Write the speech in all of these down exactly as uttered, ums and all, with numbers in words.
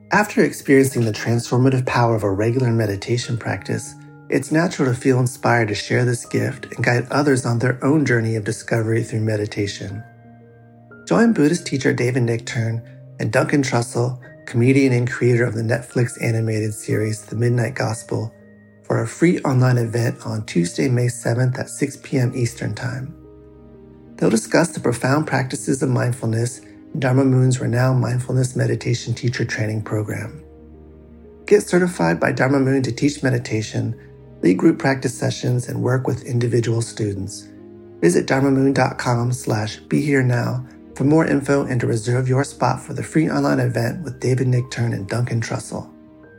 After experiencing the transformative power of a regular meditation practice, it's natural to feel inspired to share this gift and guide others on their own journey of discovery through meditation. Join Buddhist teacher David Nichtern and Duncan Trussell, comedian and creator of the Netflix animated series The Midnight Gospel, for a free online event on Tuesday, May seventh at six p.m. Eastern Time. They'll discuss the profound practices of mindfulness in Dharma Moon's renowned mindfulness meditation teacher training program. Get certified by Dharma Moon to teach meditation, lead group practice sessions, and work with individual students. Visit dharmamoon.com slash be here now for more info and to reserve your spot for the free online event with David Nichtern and Duncan Trussell.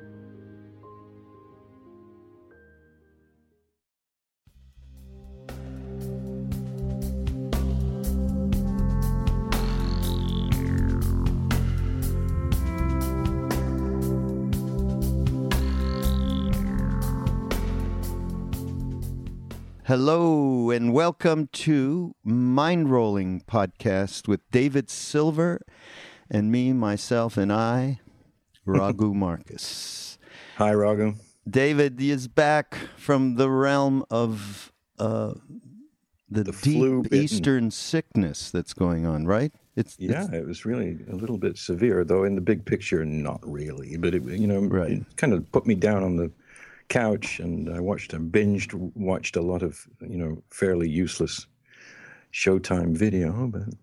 Hello and welcome to Mind Rolling Podcast with David Silver and me, myself, and I, Raghu Marcus. Hi, Raghu. David is back from the realm of uh, the, The deep flu-bitten. Eastern sickness that's going on, right? It's Yeah, it's, it was really a little bit severe, though in the big picture, not really. But it, you know, Right. it kind of put me down on the couch, and I watched, I binged, watched a lot of, you know, fairly useless Showtime video.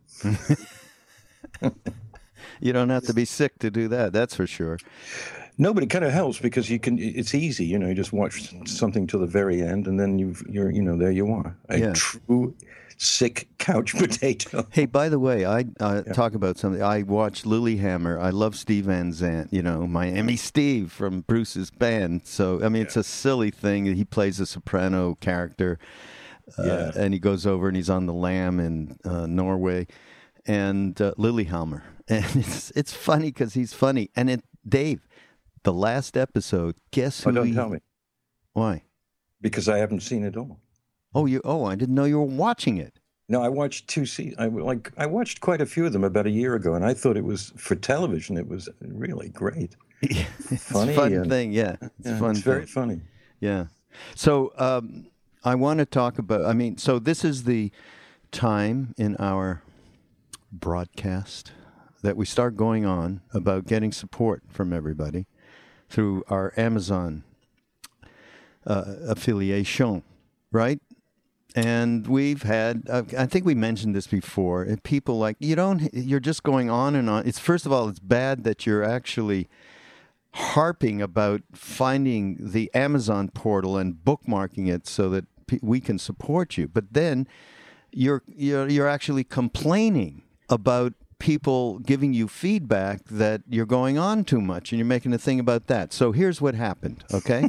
But you don't have to be sick to do that, that's for sure. no, but it kind of helps because you can. It's easy, you know. You just watch something to the very end, and then you've, you're, you know, there you are, a Yeah. true sick couch potato. Hey, by the way, I uh, Yeah. talk about something. I watched Lilyhammer. I love Steve Van Zandt, you know, Miami Steve from Bruce's band. So, I mean, it's a silly thing. He plays a soprano character, uh, Yeah. and he goes over and he's on the lam in uh, Norway, and uh, Lilyhammer. And it's it's funny because he's funny. And it, Dave, the last episode, guess who Oh, don't he- tell me, Why? because I haven't seen it all. Oh, you. Oh, I didn't know you were watching it. No, I watched two seasons. I like I watched quite a few of them about a year ago, and I thought it was for television. It was really great. It's Funny a fun and- thing, yeah. It's Yeah, a fun it's very thing. funny. Yeah. So um, I want to talk about, I mean, so this is the time in our broadcast that we start going on about getting support from everybody through our Amazon uh, affiliation, right? And we've had, uh, I think we mentioned this before, and people like, you don't, you're just going on and on. It's, first of all, it's bad that you're actually harping about finding the Amazon portal and bookmarking it so that pe- we can support you. But then you're, you're, you're actually complaining about people giving you feedback that you're going on too much, and you're making a thing about that. So here's what happened, okay?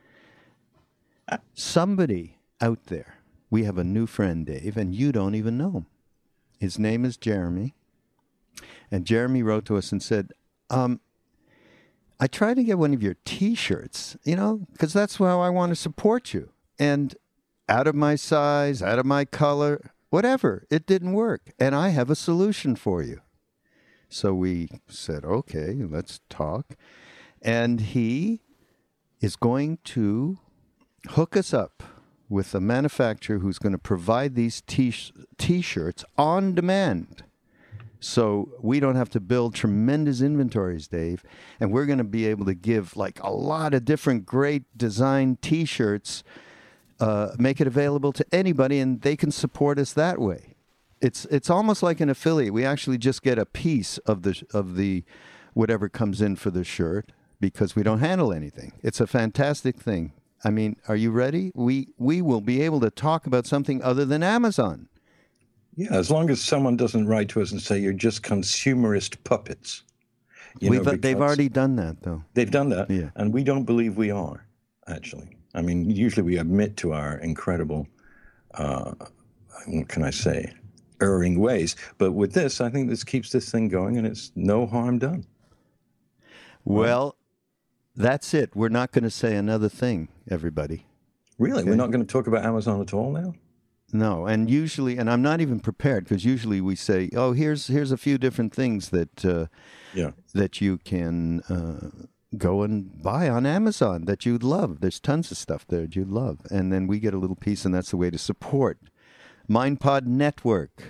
Somebody out there, we have a new friend, Dave, and you don't even know him. His name is Jeremy. And Jeremy wrote to us and said, um, I tried to get one of your T-shirts, you know, because that's how I want to support you. And out of my size, out of my color, whatever, it didn't work. And I have a solution for you. So we said, okay, let's talk. And he is going to hook us up with a manufacturer who's going to provide these t- T-shirts on demand. So we don't have to build tremendous inventories, Dave. And we're going to be able to give like a lot of different great design T-shirts, uh, make it available to anybody, and they can support us that way. It's it's almost like an affiliate. We actually just get a piece of the of the whatever comes in for the shirt because we don't handle anything. It's a fantastic thing. I mean, are you ready? We we will be able to talk about something other than Amazon. Yeah, as long as someone doesn't write to us and say you're just consumerist puppets. You We've, know, they've because already done that, though. they've done that, Yeah. and we don't believe we are, actually. I mean, usually we admit to our incredible, uh, what can I say, erring ways. But with this, I think this keeps this thing going, and it's no harm done. Well, that's it. We're not going to say another thing, everybody. Really, Okay. we're not going to talk about Amazon at all now? No, and usually, and I'm not even prepared because usually we say, "Oh, here's here's a few different things that uh, Yeah. that you can uh, go and buy on Amazon that you'd love. There's tons of stuff there that you'd love, and then we get a little piece, and that's the way to support MindPod Network.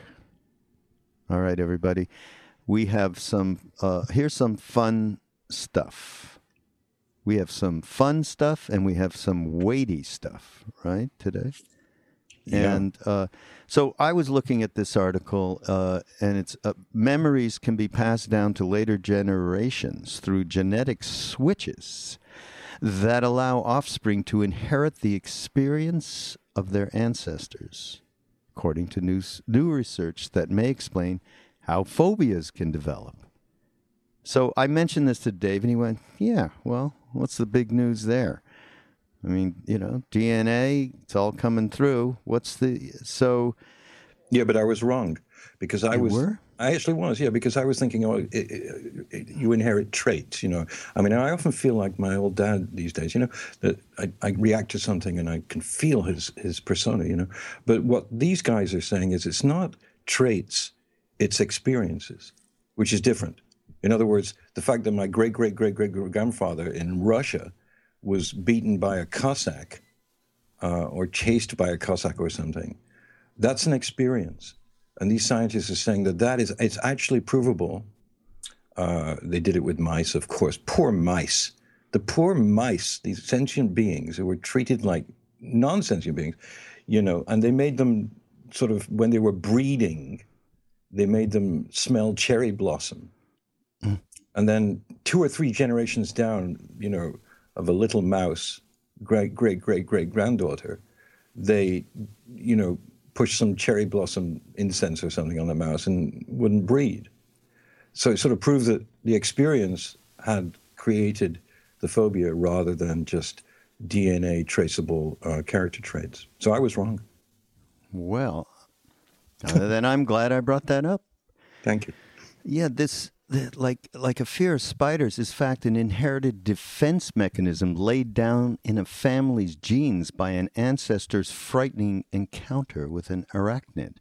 All right, everybody, we have some. Uh, here's some fun stuff. We have some fun stuff, and we have some weighty stuff. Right today. Yeah. And uh, so I was looking at this article, uh, and it's uh, memories can be passed down to later generations through genetic switches that allow offspring to inherit the experience of their ancestors, according to new, new research that may explain how phobias can develop. So I mentioned this to Dave, and he went, yeah, well, what's the big news there? I mean, you know, D N A, it's all coming through. What's the, so. Yeah, but I was wrong because I You was, were? I actually was, yeah, because I was thinking, oh, it, it, it, you inherit traits, you know. I mean, I often feel like my old dad these days, you know, that I, I react to something and I can feel his, his persona, you know. But what these guys are saying is it's not traits, it's experiences, which is different. In other words, the fact that my great, great, great, great grandfather in Russia was beaten by a Cossack uh, or chased by a Cossack or something, that's an experience. And these scientists are saying that that is, it's actually provable. Uh, they did it with mice, of course. Poor mice. The poor mice, these sentient beings who were treated like non-sentient beings, you know, and they made them sort of, when they were breeding, they made them smell cherry blossom. Mm. And then two or three generations down, you know, of a little mouse, great, great, great, great granddaughter, they, you know, pushed some cherry blossom incense or something on the mouse and wouldn't breed. So it sort of proved that the experience had created the phobia rather than just D N A traceable uh, character traits. So I was wrong. Well, uh, then I'm glad I brought that up. Thank you. Yeah, this, the, like, like a fear of spiders is, in fact, an inherited defense mechanism laid down in a family's genes by an ancestor's frightening encounter with an arachnid.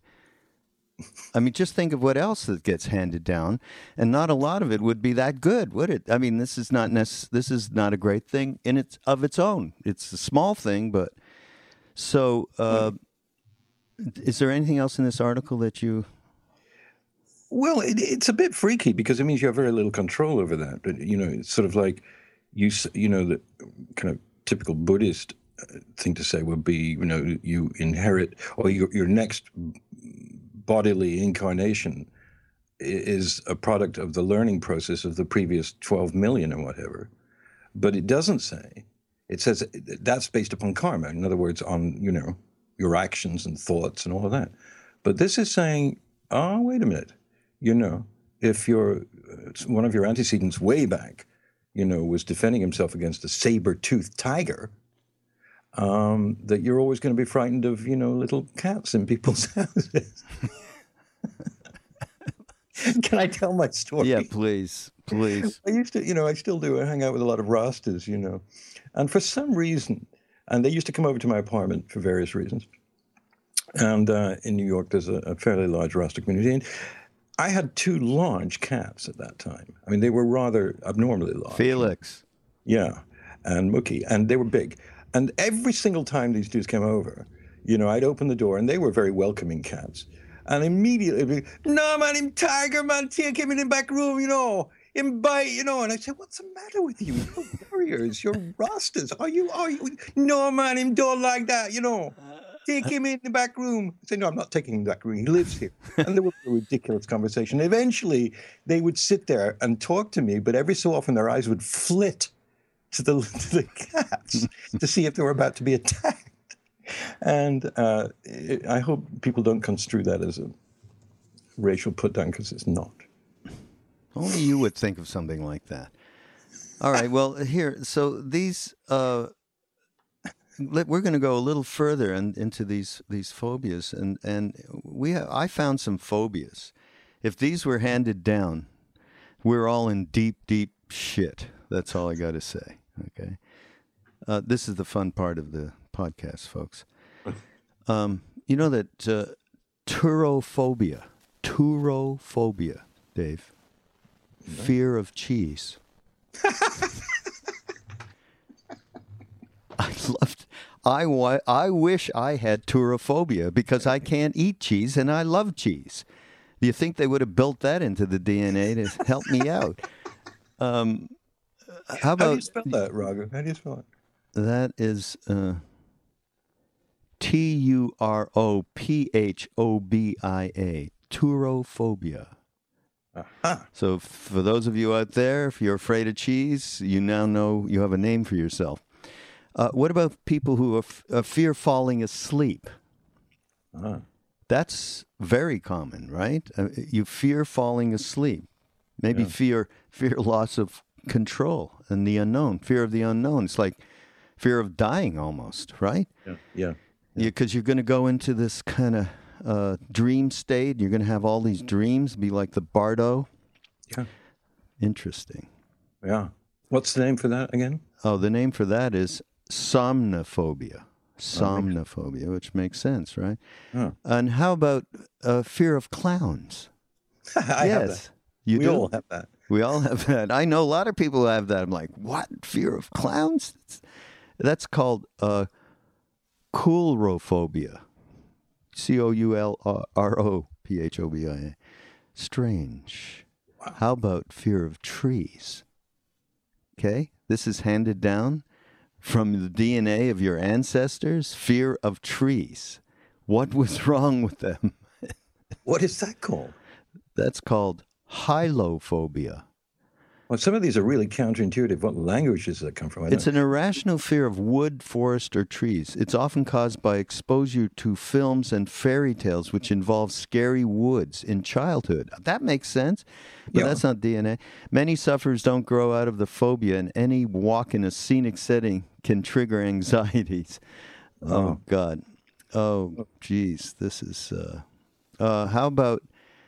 I mean, just think of what else that gets handed down, and not a lot of it would be that good, would it? I mean, this is not necess- this is not a great thing in its of its own. It's a small thing, but so. Uh, is there anything else in this article that you? Well, it, it's a bit freaky because it means you have very little control over that. But, you know, it's sort of like you, you know, the kind of typical Buddhist thing to say would be, you know, you inherit, or your, your next bodily incarnation is a product of the learning process of the previous twelve million or whatever. But it doesn't say, it says that's based upon karma. In other words, on, you know, your actions and thoughts and all of that. But this is saying, oh, wait a minute. You know, if you're, one of your antecedents way back, you know, was defending himself against a saber-toothed tiger, um, that you're always going to be frightened of, you know, little cats in people's houses. Can I tell my story? Yeah, please, please. I used to, you know, I still do. I hang out with a lot of Rastas, you know. And for some reason, and they used to come over to my apartment for various reasons. And uh, in New York, there's a, a fairly large Rasta community. And I had two large cats at that time. I mean, they were rather abnormally large. Felix. Yeah, and Mookie. And they were big. And every single time these dudes came over, you know, I'd open the door, and they were very welcoming cats. And immediately, no, man, him tiger, man, take him in the back room, you know, him bite, you know. And I said, what's the matter with you? You're warriors, you're Rastas. Are you, are you? No, man, him don't like that, you know. Take him in the back room. I said, no, I'm not taking him in the back room. He lives here. And there was a ridiculous conversation. Eventually, they would sit there and talk to me, but every so often their eyes would flit to the, to the cats to see if they were about to be attacked. And uh, it, I hope people don't construe that as a racial put-down, because it's not. Only you would think of something like that. All right, well, here, so these... Uh, we're going to go a little further in, into these these phobias, and and we have, I found some phobias. If these were handed down, we're all in deep, deep shit. That's all I got to say. Okay, uh, this is the fun part of the podcast, folks. Um, You know that uh, turophobia, turophobia, Dave, no. Fear of cheese. I loved. I wa- I wish I had turophobia because I can't eat cheese and I love cheese. Do you think they would have built that into the D N A to help me out? Um, how about how do you spell that, Raghu? How do you spell it? That is uh, T U R O P H O B I A, turophobia. Uh-huh. So for those of you out there, if you're afraid of cheese, you now know you have a name for yourself. Uh, what about people who are f- uh, fear falling asleep? Uh-huh. That's very common, right? Uh, you fear falling asleep. Maybe yeah. fear fear loss of control and the unknown, fear of the unknown. It's like fear of dying almost, right? Yeah, yeah. Because yeah. you're going to go into this kind of uh, dream state. You're going to have all these dreams, be like the bardo. Yeah. Interesting. Yeah. What's the name for that again? Oh, the name for that is somnophobia. Somnophobia, which makes sense, right? Oh. And how about uh, fear of clowns? I yes, have that. You we do? all have that. We all have that. I know a lot of people who have that. I'm like, what? Fear of clowns? That's, that's called uh, coulrophobia. C O U L R O P H O B I A. Strange. Wow. How about fear of trees? Okay, this is handed down from the D N A of your ancestors, fear of trees. What was wrong with them? What is that called? That's called hylophobia. Well, some of these are really counterintuitive. What languages does that come from? It's an irrational fear of wood, forest, or trees. It's often caused by exposure to films and fairy tales which involve scary woods in childhood. That makes sense, but yeah. that's not D N A. Many sufferers don't grow out of the phobia, and any walk in a scenic setting can trigger anxieties. Oh, oh God. Oh, geez. This is... Uh, uh, how about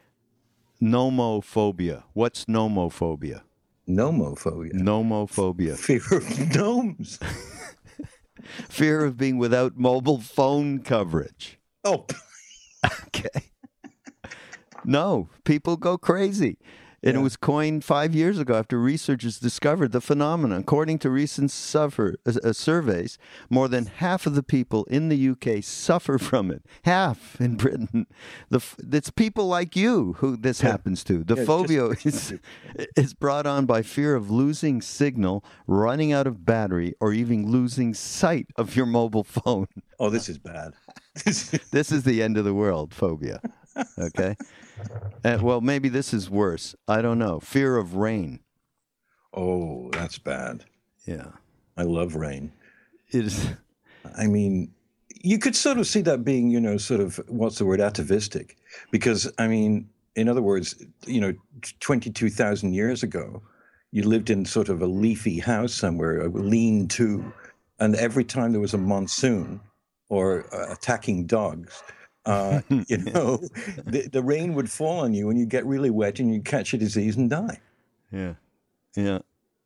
nomophobia? What's nomophobia? Nomophobia. Nomophobia. Fear of gnomes. Fear of being without mobile phone coverage. Oh. Okay. No, people go crazy. And yeah. It was coined five years ago after researchers discovered the phenomenon. According to recent suffer, uh, surveys, more than half of the people in the U K suffer from it. Half in Britain. The, it's people like you who this yeah. happens to. The yeah, phobia just, is, is brought on by fear of losing signal, running out of battery, or even losing sight of your mobile phone. Oh, this is bad. This is the end of the world, phobia. Okay? Uh, well, maybe this is worse. I don't know. Fear of rain. Oh, that's bad. Yeah. I love rain. It is. I mean, you could sort of see that being, you know, sort of, what's the word, atavistic. Because, I mean, in other words, you know, twenty-two thousand years ago, you lived in sort of a leafy house somewhere, a lean-to, and every time there was a monsoon or uh, attacking dogs, Uh, you know, the, the rain would fall on you and you get really wet and you catch a disease and die. Yeah. Yeah.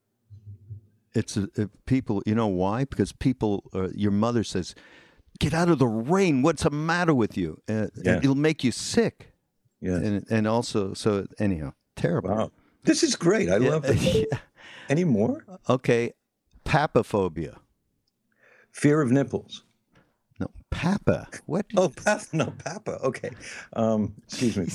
It's a, a, people, you know why? Because people, uh, your mother says, get out of the rain. What's the matter with you? Uh, yeah. It'll make you sick. Yeah. And, and also, so anyhow, terrible. Wow. This is great. I yeah. love it. Yeah. Any more? Okay. Papophobia. Fear of nipples. No, Papa. What? Oh, Papa. No, Papa. Okay. Um, excuse me.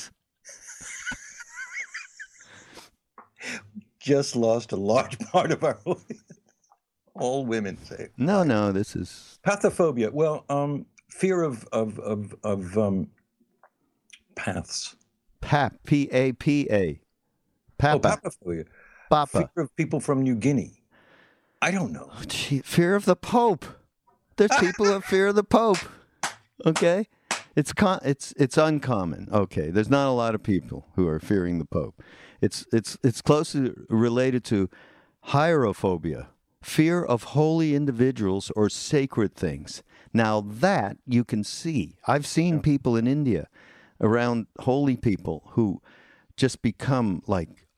Just lost a large part of our all women say. No, no, this is pathophobia. Well, um, fear of of of of um, paths. Pap. P A P A. Papa. Oh, papophobia. Papa. Fear of people from New Guinea. I don't know. Oh, gee, fear of the Pope. There's people who have fear of the Pope. Okay? It's con- it's it's uncommon. Okay, there's not a lot of people who are fearing the Pope. It's it's it's closely related to hierophobia, fear of holy individuals or sacred things. Now that you can see. I've seen people in India around holy people who just become like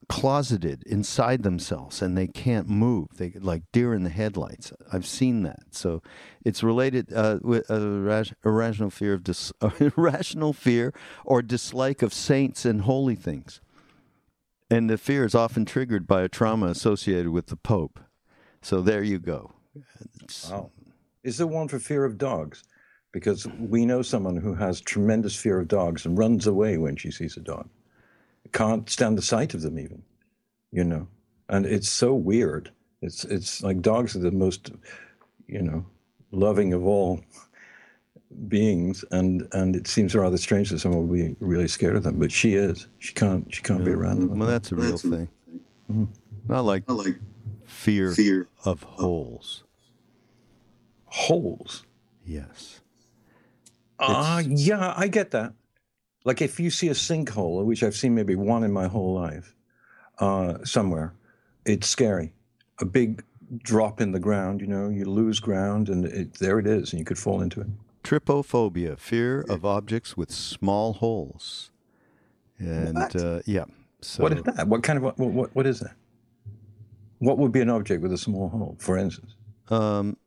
closeted inside themselves and they can't move. They like deer in the headlights. I've seen that. So it's related uh, with uh, irrational fear of dis- irrational fear or dislike of saints and holy things. And the fear is often triggered by a trauma associated with the Pope. So there you go. It's, wow. Is there one for fear of dogs? Because we know someone who has tremendous fear of dogs and runs away when she sees a dog. Can't stand the sight of them even, you know. And it's so weird. It's it's like dogs are the most, you know, loving of all beings, and, and it seems rather strange that someone would be really scared of them. But she is. She can't she can't yeah. be around them. Well, that's a real That's a- thing. Mm-hmm. Not like, I like fear, fear of holes. Holes. Yes. Ah, uh, yeah, I get that. Like if you see a sinkhole, which I've seen maybe one in my whole life, uh, somewhere, it's scary. A big drop in the ground, you know, you lose ground and it, there it is, and you could fall into it. Trypophobia, fear of objects with small holes. And What? Uh, yeah. So What is that? What kind of, what, what, what is that? What would be an object with a small hole, for instance? Um,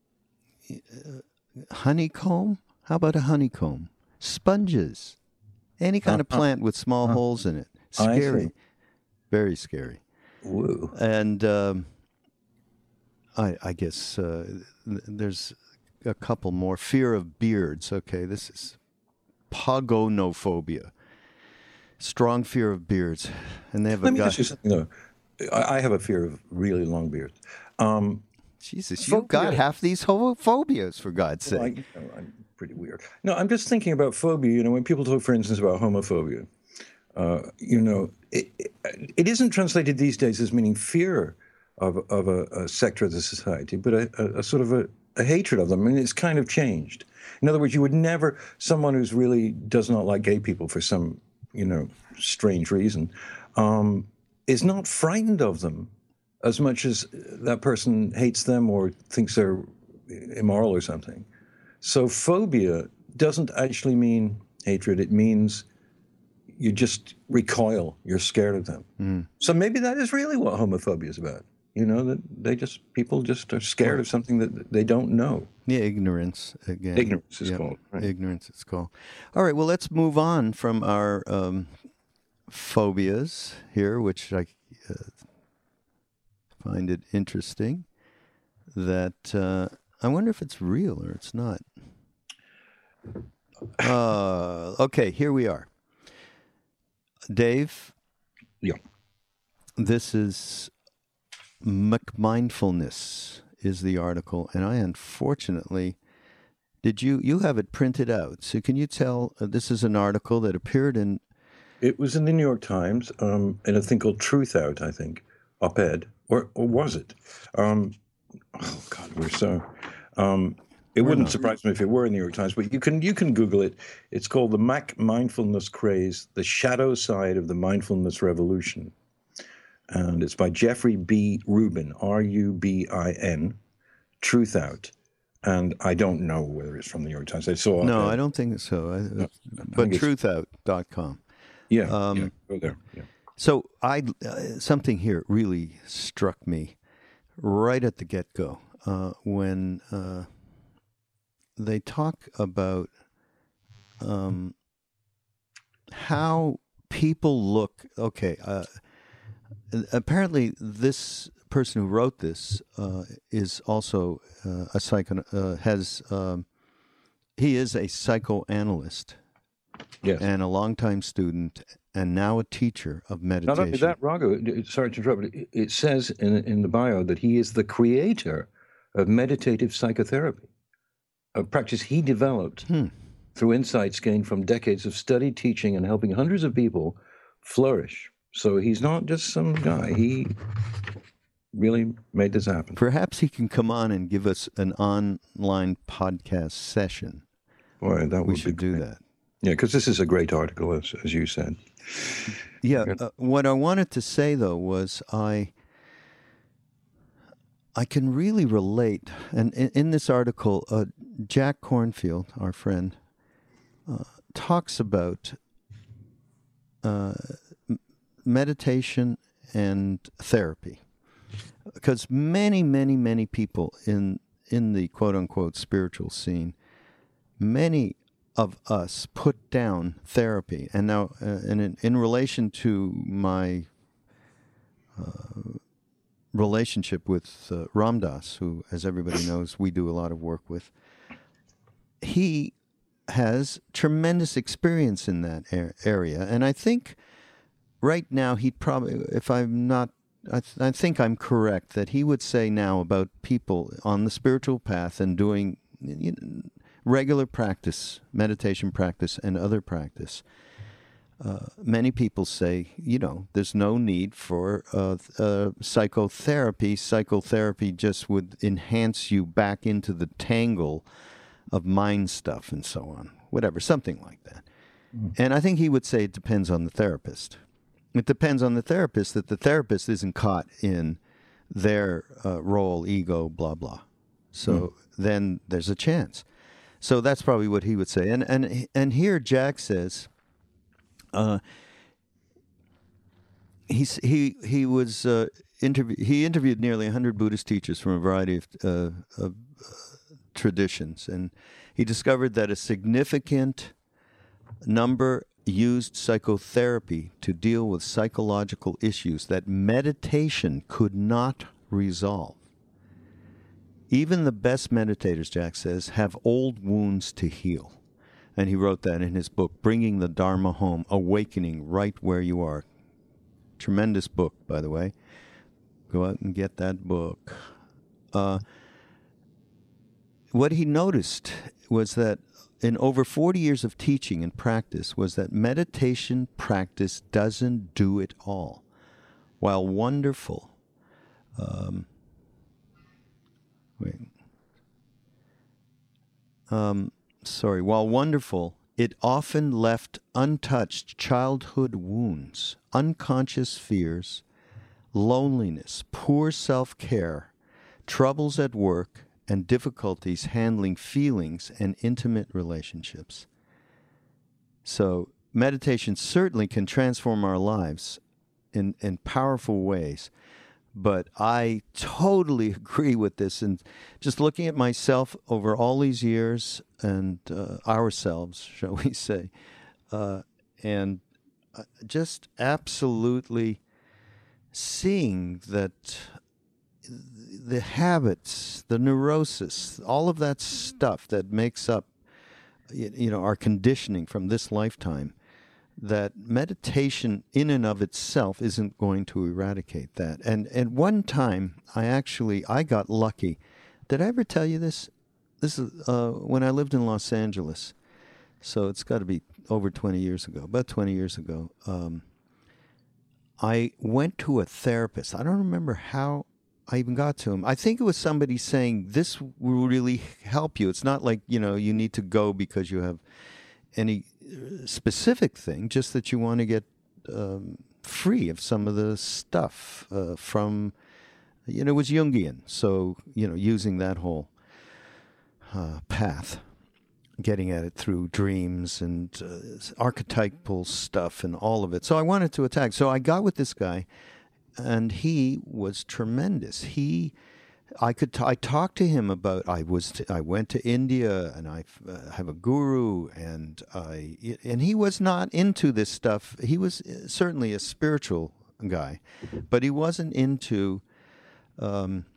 honeycomb? How about a honeycomb? Sponges. Any kind of Uh-huh. plant with small Uh-huh. holes in it. I Scary. see. Very scary. Woo. And um, I, I guess uh, th- there's a couple more. Fear of beards. Okay, this is pogonophobia. Strong fear of beards. And they have Let a me guy. ask you something, though. I, I have a fear of really long beards. Um, Jesus, you've got phobia- half these ho- phobias, for God's Well, I, sake. you know, I'm pretty weird. No, I'm just thinking about phobia. You know, when people talk, for instance, about homophobia, uh, you know, it, it, it isn't translated these days as meaning fear of of a, a sector of the society, but a, a, a sort of a, a hatred of them. I mean, it's kind of changed. In other words, you would never, someone who's really does not like gay people for some, you know, strange reason, um, is not frightened of them as much as that person hates them or thinks they're immoral or something. So phobia doesn't actually mean hatred. It means you just recoil. You're scared of them. Mm. So maybe that is really what homophobia is about. You know, that they just, people just are scared of something that they don't know. Yeah, ignorance again. Ignorance is Yep, called. Right? Ignorance is called. All right, well, let's move on from our um, phobias here, which I uh, find it interesting that uh, I wonder if it's real or it's not. Uh, okay, here we are. Dave? Yeah. This is McMindfulness is the article, and I unfortunately, did you, you have it printed out. So can you tell, uh, this is an article that appeared in... It was in the New York Times, um, in a thing called Truth Out, I think, op-ed, or, or was it? Um, oh, God, we're so... Um, it We're wouldn't not. surprise me if it were in the New York Times, but you can you can Google it. It's called The Mac Mindfulness Craze, The Shadow Side of the Mindfulness Revolution. And it's by Jeffrey B. Rubin, R U B I N, Truth Out. And I don't know whether it's from the New York Times. I saw... No, uh, I don't think so. I, No, I but think it's- truth out dot com. Yeah, Um, yeah, go there. Yeah. So I uh, something here really struck me right at the get-go uh, when uh, they talk about um, how people look. Okay, uh, apparently this person who wrote this uh, is also uh, a psycho uh, has um, he is a psychoanalyst Yes. and a longtime student and now a teacher of meditation. Not only that, Raghu, sorry to interrupt, but it, it says in, in the bio that he is the creator of meditative psychotherapy, a practice he developed Hmm. through insights gained from decades of study, teaching, and helping hundreds of people flourish. So he's not just some guy. He really made this happen. Perhaps he can come on and give us an online podcast session. Boy, that would We be should do great. that. Yeah, because this is a great article, as, as you said. Yeah. Good. Uh, what I wanted to say though was I I can really relate, and in, in this article, uh, Jack Cornfield, our friend, uh, talks about uh, m- meditation and therapy. Because many, many, many people in in the quote-unquote spiritual scene, many of us put down therapy. And now, uh, and in, in relation to my uh, relationship with uh, Ram Dass, who, as everybody knows, we do a lot of work with, he has tremendous experience in that er- area. And I think right now he'd probably, if I'm not, I, th- I think I'm correct, that he would say now about people on the spiritual path and doing you know, regular practice, meditation practice and other practice. Uh, many people say, you know, there's no need for uh, uh, psychotherapy. Psychotherapy just would enhance you back into the tangle of mind stuff and so on, whatever, something like that. Mm. And I think he would say it depends on the therapist. It depends on the therapist that the therapist isn't caught in their uh, role, ego, blah, blah. So mm. then there's a chance. So that's probably what he would say. And and and here Jack says, uh, he's, he he was uh, interview he interviewed nearly one hundred Buddhist teachers from a variety of, uh, of uh, traditions, and he discovered that a significant number used psychotherapy to deal with psychological issues that meditation could not resolve. Even the best meditators, Jack says, have old wounds to heal. And he wrote that in his book, Bringing the Dharma Home, Awakening Right Where You Are. Tremendous book, by the way. Go out and get that book. Uh, what he noticed was that in over forty years of teaching and practice was that meditation practice doesn't do it all. While wonderful, um, wait, um, sorry, while wonderful, it often left untouched childhood wounds, unconscious fears, loneliness, poor self-care, troubles at work, and difficulties handling feelings and intimate relationships. So meditation certainly can transform our lives in, in powerful ways, but I totally agree with this. And just looking at myself over all these years and uh, ourselves, shall we say, uh, and uh, just absolutely seeing that the habits, the neurosis, all of that stuff that makes up, you know, our conditioning from this lifetime, that meditation in and of itself isn't going to eradicate that. And at one time, I actually, I got lucky. Did I ever tell you this? This is uh, when I lived in Los Angeles. So it's got to be over twenty years ago, about twenty years ago. Um, I went to a therapist. I don't remember how I even got to him. I think it was somebody saying, this will really help you. It's not like, you know, you need to go because you have any specific thing, just that you want to get um, free of some of the stuff uh, from, you know, it was Jungian. So, you know, using that whole uh, path, getting at it through dreams and uh, archetypal stuff and all of it. So I wanted to attack. So I got with this guy. And he was tremendous. He, I could, t- I talked to him about. I was, t- I went to India, and I uh, have a guru, and I, and he was not into this stuff. He was certainly a spiritual guy, but he wasn't into um,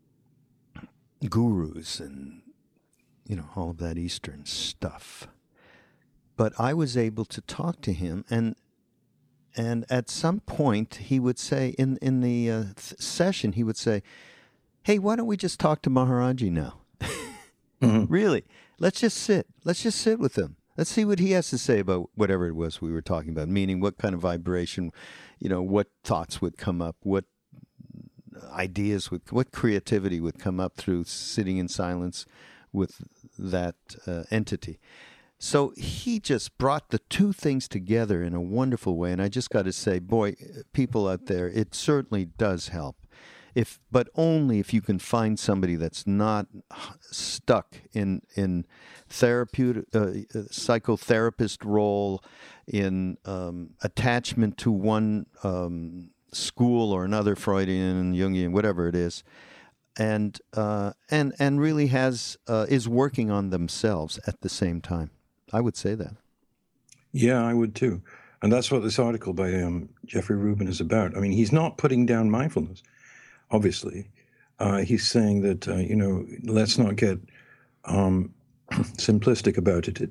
gurus and, you know, all of that Eastern stuff. But I was able to talk to him, and. And at some point, he would say, in, in the uh, th- session, he would say, hey, why don't we just talk to Maharaji now? Mm-hmm. Really? Let's just sit. Let's just sit with him. Let's see what he has to say about whatever it was we were talking about, meaning what kind of vibration, you know, what thoughts would come up, what ideas would, what creativity would come up through sitting in silence with that uh, entity. So he just brought the two things together in a wonderful way. And I just got to say, boy, people out there, it certainly does help. If, but only if you can find somebody that's not stuck in in therapeutic, uh, psychotherapist role, in um, attachment to one um, school or another Freudian, Jungian, whatever it is, and uh, and and really has uh, is working on themselves at the same time. I would say that. Yeah, I would too. And that's what this article by um, Jeffrey Rubin is about. I mean, he's not putting down mindfulness, obviously. Uh, he's saying that, uh, you know, let's not get um, simplistic about it. it.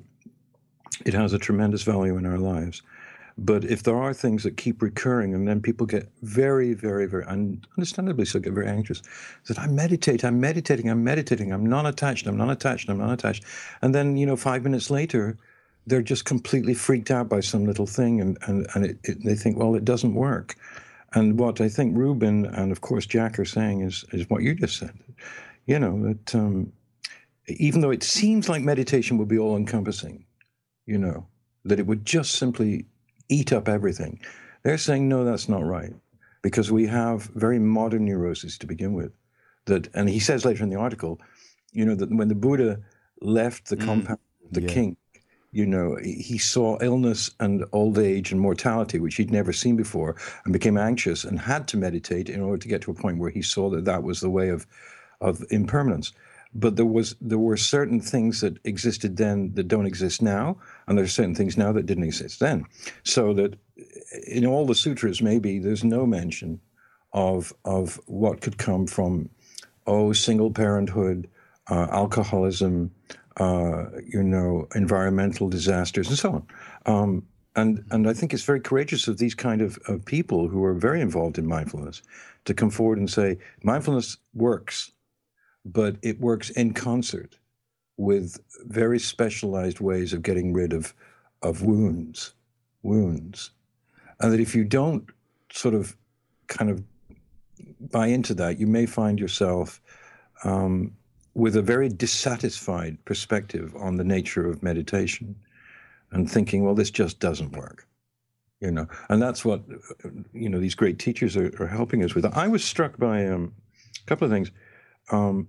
It has a tremendous value in our lives. But if there are things that keep recurring, and then people get very, very, very, and understandably so, get very anxious, that I meditate, I'm meditating, I'm meditating, I'm not attached, I'm not attached, I'm not attached. And then, you know, five minutes later, they're just completely freaked out by some little thing, and, and, and it, it, they think, well, it doesn't work. And what I think Rubin and, of course, Jack are saying is, is what you just said. You know, that um, even though it seems like meditation would be all-encompassing, you know, that it would just simply eat up everything. They're saying, no, that's not right, because we have very modern neuroses to begin with. That, and he says later in the article, you know, that when the Buddha left the mm, compound of the yeah. king, you know, he saw illness and old age and mortality, which he'd never seen before, and became anxious and had to meditate in order to get to a point where he saw that that was the way of, of impermanence. But there was there were certain things that existed then that don't exist now, and there are certain things now that didn't exist then. So that in all the sutras, maybe there's no mention of of what could come from, oh, single parenthood, uh, alcoholism, uh, you know, environmental disasters, and so on. Um, and and I think it's very courageous of these kind of, of people who are very involved in mindfulness to come forward and say, mindfulness works, but it works in concert with very specialized ways of getting rid of of wounds, wounds. And that if you don't sort of kind of buy into that, you may find yourself um, with a very dissatisfied perspective on the nature of meditation and thinking, well, this just doesn't work, you know. And that's what, you know, these great teachers are, are helping us with. I was struck by um, a couple of things. Um,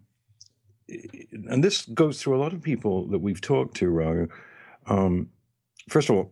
and this goes through a lot of people that we've talked to, Raghu. Um, first of all,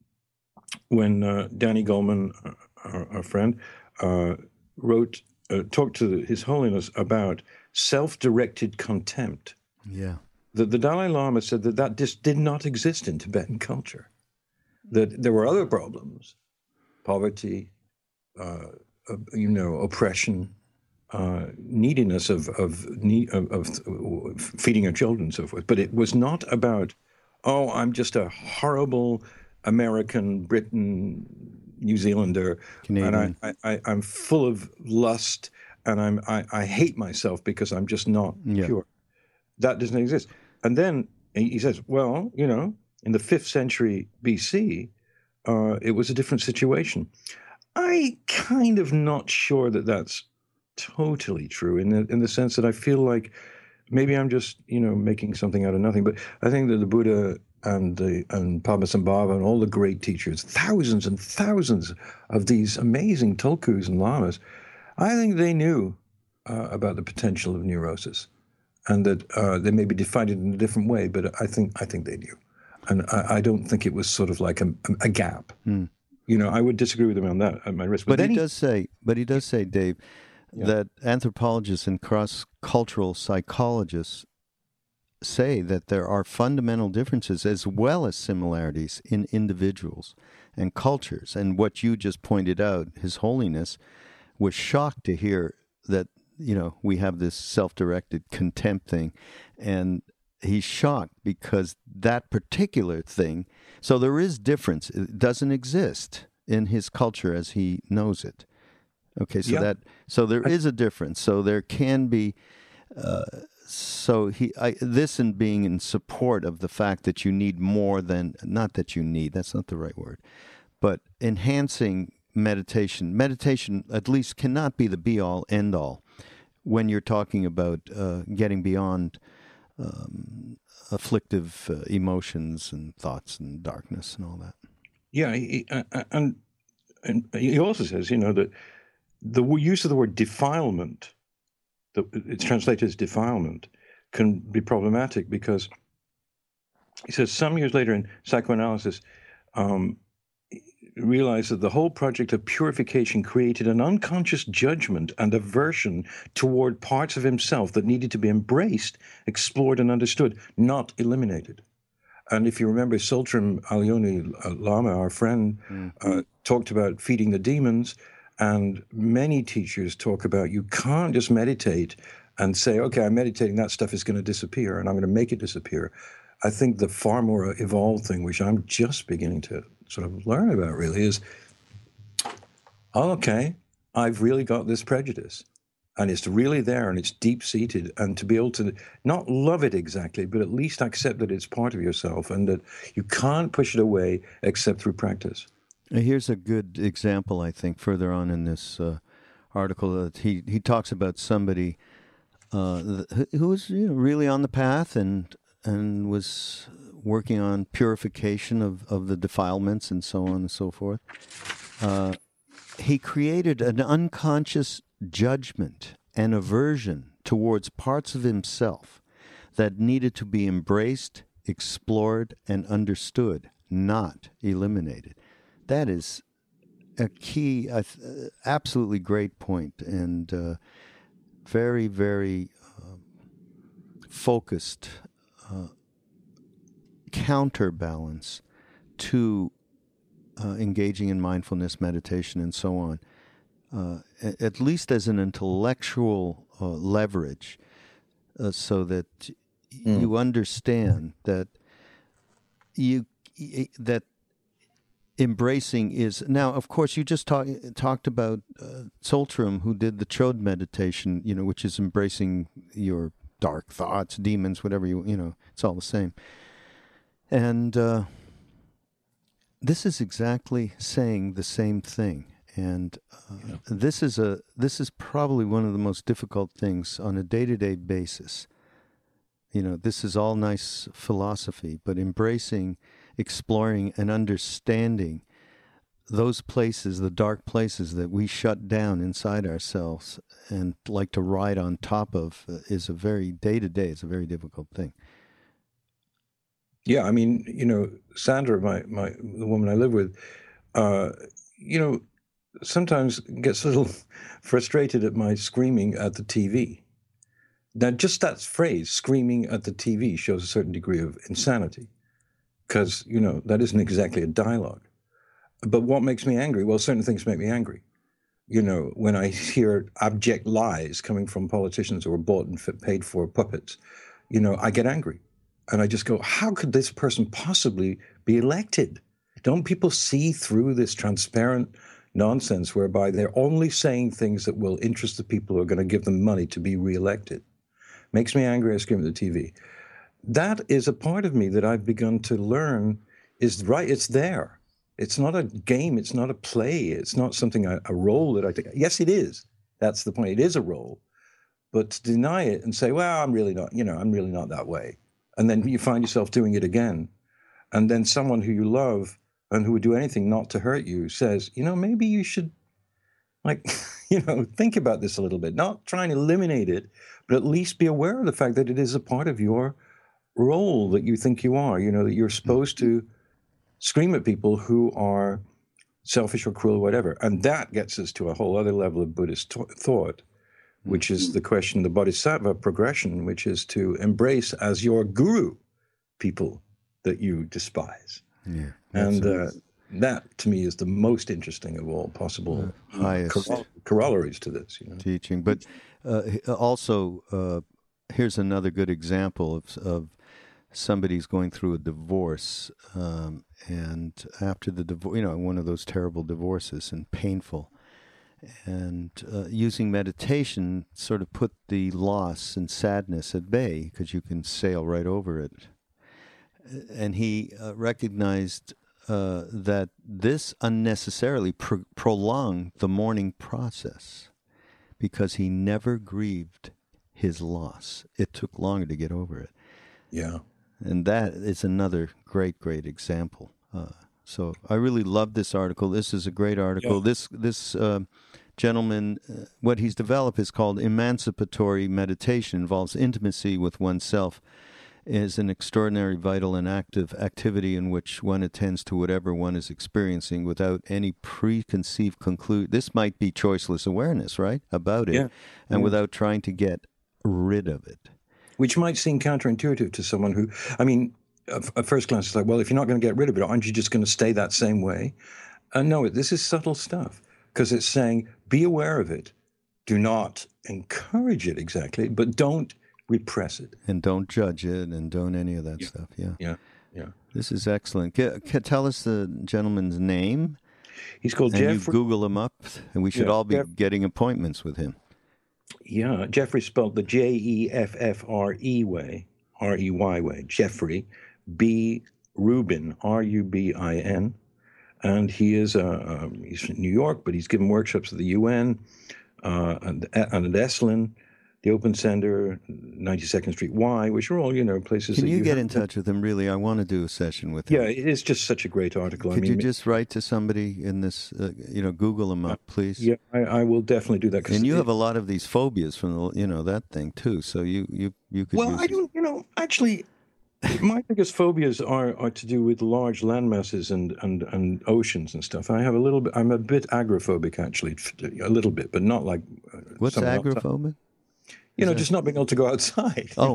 when uh, Danny Goleman, our, our friend, uh, wrote, uh, talked to His Holiness about self-directed contempt. Yeah. The, the Dalai Lama said that that just did not exist in Tibetan culture. That there were other problems, poverty, uh, uh, you know, oppression, uh, neediness of of, need, of of feeding your children and so forth. But it was not about, oh, I'm just a horrible American, Briton, New Zealander, Canadian. and I, I, I, I'm full of lust, and I'm I, I hate myself because I'm just not yeah. pure. That doesn't exist. And then he says, well, you know, in the fifth century B C, uh, it was a different situation. I kind of not sure that that's totally true in the in the sense that I feel like maybe I'm just, you know, making something out of nothing. But I think that the Buddha and the and Padmasambhava and all the great teachers, thousands and thousands of these amazing tulkus and lamas, I think they knew uh, about the potential of neurosis, and that uh, they may be defined in a different way, but I think I think they knew, and I, I don't think it was sort of like a, a gap. Hmm. You know, I would disagree with him on that at my risk. But, but he, he does say, but he does say, Dave, yeah. that anthropologists and cross-cultural psychologists say that there are fundamental differences as well as similarities in individuals and cultures. And what you just pointed out, His Holiness was shocked to hear that, you know, we have this self-directed contempt thing, and he's shocked because that particular thing, so there is difference. It doesn't exist in his culture as he knows it. Okay, so yeah. that so there I, is a difference. So there can be. Uh, so he I, this in being in support of the fact that you need more than not that you need. That's not the right word, but enhancing meditation. Meditation at least cannot be the be all end all when you're talking about uh, getting beyond um, afflictive uh, emotions and thoughts and darkness and all that. Yeah, he, uh, and and he also says, you know, that the use of the word defilement, that it's translated as defilement, can be problematic because he says some years later in psychoanalysis, um, realized that the whole project of purification created an unconscious judgment and aversion toward parts of himself that needed to be embraced, explored, and understood, not eliminated. And if you remember, Tsultrim Alyoni Lama, our friend, mm-hmm. uh, talked about feeding the demons, and many teachers talk about you can't just meditate and say, okay, I'm meditating, that stuff is going to disappear, and I'm going to make it disappear. I think the far more evolved thing, which I'm just beginning to sort of learn about really, is, oh, okay, I've really got this prejudice. And it's really there, and it's deep-seated, and to be able to not love it exactly, but at least accept that it's part of yourself and that you can't push it away except through practice. Here's a good example, I think, further on in this uh, article. That he, he talks about somebody uh, who was you know, really on the path and and was working on purification of, of the defilements and so on and so forth. Uh, he created an unconscious judgment and aversion towards parts of himself that needed to be embraced, explored, and understood, not eliminated. That is a key, uh, absolutely great point, and uh, very, very uh, focused uh, counterbalance to uh, engaging in mindfulness, meditation, and so on. Uh, at least as an intellectual uh, leverage, uh, so that mm. you understand that you that embracing is now. Of course, you just talk, talked about uh, Tsultrim, who did the Chod meditation, you know, which is embracing your dark thoughts, demons, whatever you you know. It's all the same, and uh, this is exactly saying the same thing. And uh, yeah. this is a this is probably one of the most difficult things on a day-to-day basis. You know, this is all nice philosophy, but embracing, exploring, and understanding those places, the dark places that we shut down inside ourselves and like to ride on top of, uh, is a very day-to-day. It's a very difficult thing. Yeah, I mean, you know, Sandra, my my the woman I live with, uh, you know. sometimes gets a little frustrated at my screaming at the T V. Now, just that phrase, screaming at the T V, shows a certain degree of insanity because, you know, that isn't exactly a dialogue. But what makes me angry? Well, certain things make me angry. You know, when I hear abject lies coming from politicians who are bought and paid for puppets, you know, I get angry. And I just go, how could this person possibly be elected? Don't people see through this transparent nonsense whereby they're only saying things that will interest the people who are going to give them money to be reelected? Makes me angry. I scream at the T V. That is a part of me that I've begun to learn is right. It's there. It's not a game. It's not a play. It's not something, a, a role that I think. Yes, it is. That's the point. It is a role. But to deny it and say, well, I'm really not, you know, I'm really not that way. And then you find yourself doing it again. And then someone who you love and who would do anything not to hurt you says, you know, maybe you should, like, you know, think about this a little bit. Not try and eliminate it, but at least be aware of the fact that it is a part of your role that you think you are, you know, that you're supposed to scream at people who are selfish or cruel or whatever. And that gets us to a whole other level of Buddhist t- thought, which is the question, the bodhisattva progression, which is to embrace as your guru people that you despise. Yeah, and uh, that, to me, is the most interesting of all possible uh, uh, coroll- corollaries to this. You know? Teaching. But uh, also, uh, here's another good example of, of somebody's going through a divorce, um, and after the divorce, you know, one of those terrible divorces and painful, and uh, using meditation sort of put the loss and sadness at bay because you can sail right over it. And he uh, recognized uh, that this unnecessarily pro- prolonged the mourning process because he never grieved his loss. It took longer to get over it. Yeah. And that is another great, great example. Uh, so I really love this article. This is a great article. Yeah. This this uh, gentleman, uh, what he's developed is called emancipatory meditation. Involves intimacy with oneself. is an extraordinary, vital, and active activity in which one attends to whatever one is experiencing without any preconceived conclude. This might be choiceless awareness, right, about it, Yeah. and Yeah. without trying to get rid of it. Which might seem counterintuitive to someone who, I mean, at at first glance, it's like, well, if you're not going to get rid of it, aren't you just going to stay that same way? Uh, no, this is subtle stuff, because it's saying, be aware of it. Do not encourage it exactly, but don't repress it. And don't judge it, and don't any of that Yeah. stuff. Yeah. Yeah, yeah. This is excellent. Can, can tell us the gentleman's name, He's called and you Jeffrey. Google him up, and we should Yeah, all be Jeff- getting appointments with him. Yeah, Jeffrey spelled the J E F F R E way, R E Y way. Jeffrey B. Rubin, R U B I N. And he is, uh, um, he's from New York, but he's given workshops at the U N, uh, and, and at Esalen, the Open Center, ninety-second Street Y, which are all, you know, places Can that you, you get have in to- touch with him? Really, I want to do a session with him. Yeah, it is just such a great article. Could I mean, you just write to somebody in this, uh, you know, Google him up, please? yeah, I, I will definitely do that. 'cause And you it- have a lot of these phobias from the, you know, that thing too. So you, you, you could. Well, use I don't, you know, actually, my biggest phobias are, are to do with large land masses and, and, and oceans and stuff. I have a little bit, I'm a bit agoraphobic, actually, a little bit, but not like. Uh, What's someone else. agoraphobic? You know, that- just not being able to go outside. Oh,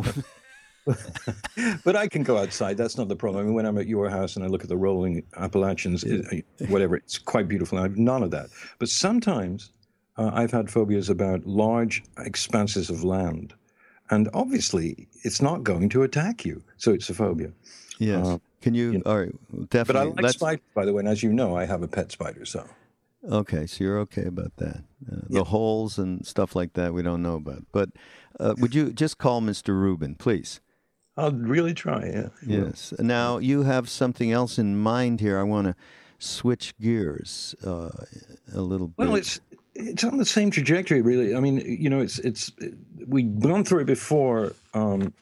But I can go outside. That's not the problem. I mean, when I'm at your house and I look at the rolling Appalachians, it, whatever, it's quite beautiful. I have none of that. But sometimes uh, I've had phobias about large expanses of land. And obviously, it's not going to attack you. So it's a phobia. yes. Uh, Can you? you know. All right, But definitely. I like let's- spiders, by the way. And as you know, I have a pet spider. So Okay, so you're okay about that. Uh, the holes and stuff like that we don't know about. But uh, would you just call Mister Rubin, please? I'll really try. Yeah. Yes. Now, you have something else in mind here. I want to switch gears uh, a little bit. Well, it's it's on the same trajectory, really. I mean, you know, it's it's we've gone through it before. Um,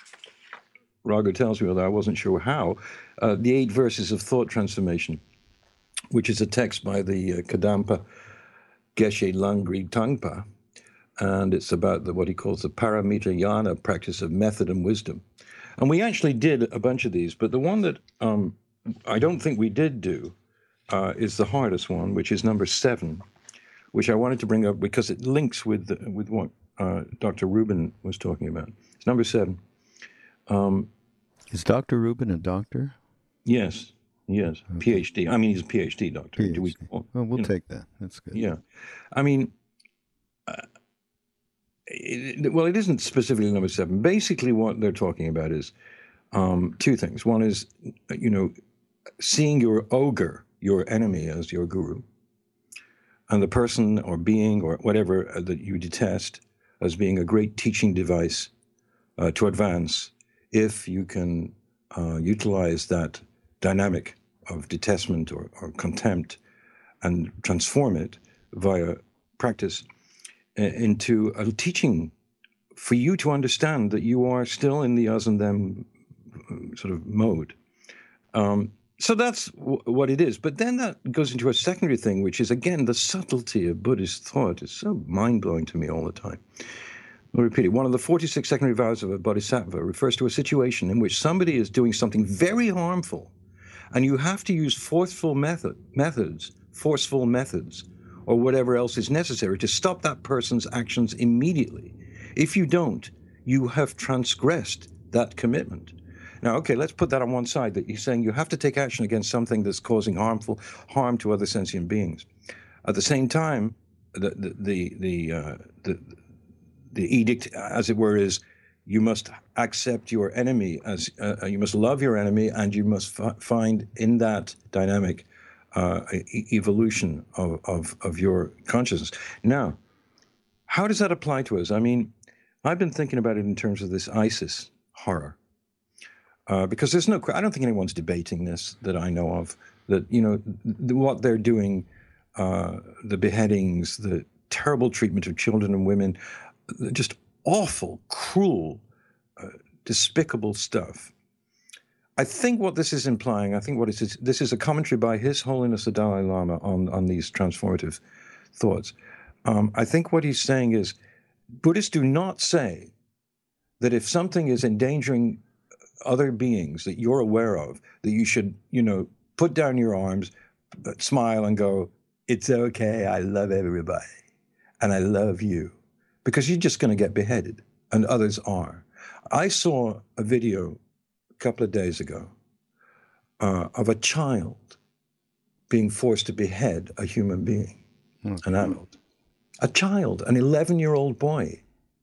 Raga tells me, although I wasn't sure how, uh, the eight verses of thought transformation, which is a text by the uh, Kadampa Geshe Langri Tangpa, and it's about the, what he calls the Paramita Yana practice of method and wisdom. And we actually did a bunch of these, but the one that um, I don't think we did do uh, is the hardest one, which is number seven, which I wanted to bring up because it links with the, with what uh, Doctor Rubin was talking about. It's number seven. Um, Is Doctor Rubin a doctor? yes, yes, PhD. I mean, he's a PhD doctor. Do we? PhD. Well, we'll you know, take that. That's good. Yeah, I mean, uh, it, well, it isn't specifically number seven. Basically, what they're talking about is um, two things. One is, you know, seeing your ogre, your enemy, as your guru, and the person or being or whatever that you detest as being a great teaching device uh, to advance, if you can uh, utilize that dynamic of detestment or, or contempt and transform it via practice uh, into a teaching for you to understand that you are still in the us and them sort of mode. Um, so that's w- what it is. But then that goes into a secondary thing, which is, again, the subtlety of Buddhist thought is so mind-blowing to me all the time. I'll repeat it. One of the forty-six secondary vows of a bodhisattva refers to a situation in which somebody is doing something very harmful, and you have to use forceful method, methods, forceful methods, or whatever else is necessary to stop that person's actions immediately. If you don't, you have transgressed that commitment. Now, okay, let's put that on one side, that you're saying you have to take action against something that's causing harmful harm to other sentient beings. At the same time, the the the the, uh, the The edict, as it were, is you must accept your enemy as uh, you must love your enemy, and you must f- find in that dynamic uh, e- evolution of, of of your consciousness. Now, how does that apply to us? I mean, I've been thinking about it in terms of this ISIS horror, uh, because there's no. I don't think anyone's debating this that I know of. That you know th- what they're doing, uh, the beheadings, the terrible treatment of children and women. Just awful, cruel, uh, despicable stuff. I think what this is implying, I think what it is, this is a commentary by His Holiness the Dalai Lama on, on these transformative thoughts. Um, I think what he's saying is, Buddhists do not say that if something is endangering other beings that you're aware of that you should, you know, put down your arms, smile and go, it's okay, I love everybody, and I love you, because you're just going to get beheaded, and others are. I saw a video a couple of days ago uh, of a child being forced to behead a human being, mm-hmm. an adult. A child, an eleven-year-old boy.